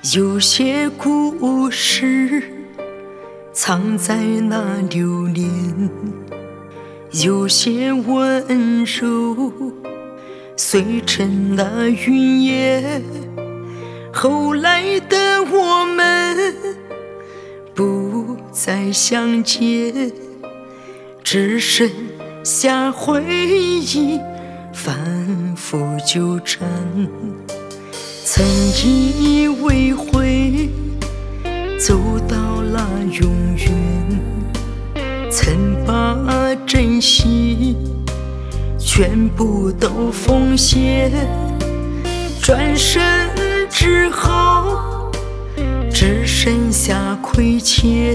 有些故事藏在那流年，有些温柔碎成那云烟。后来的我们不再相见，只剩下回忆反复纠缠。曾以为会走到了永远，曾把珍惜全部都奉献，转身之后只剩下亏欠，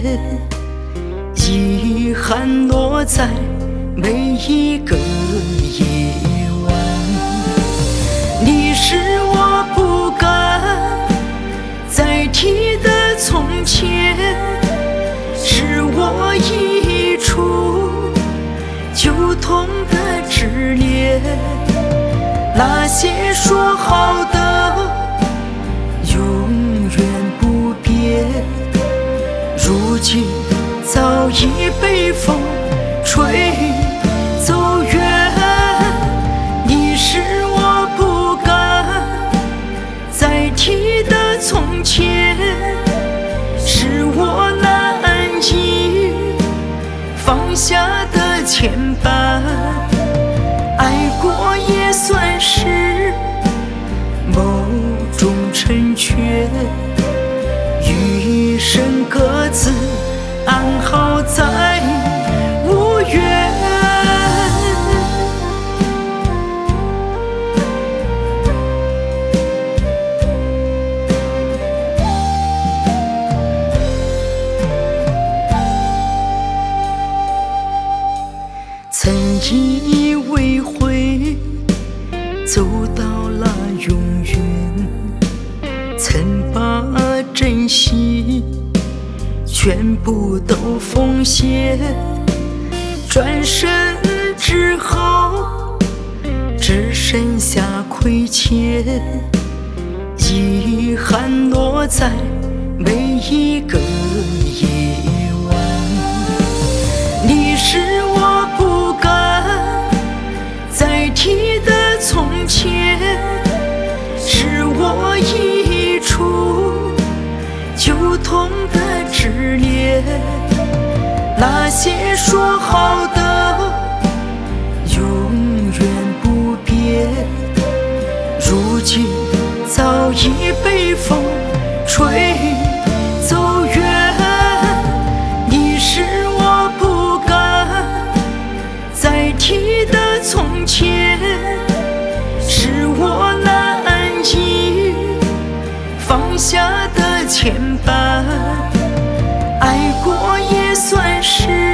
遗憾落在每一个夜晚。你是我不敢再提的从前，是我一出就痛的执念。那些说好的永远不变，如今早已被风吹走远。你是我不敢再提的从前，是我难以放下的牵绊。爱过也算是某种成全，余生各自安好在无缘。曾以为会走到了永远，曾把珍惜全部都奉献，转身之后只剩下亏欠，遗憾落在每一个夜晚。你是我不敢再提的从前，是我一出就痛的执念。那些说好的永远不变，如今早已被风吹走远。你是我不敢再提的从前，是我难以放下的牵绊。爱过也算是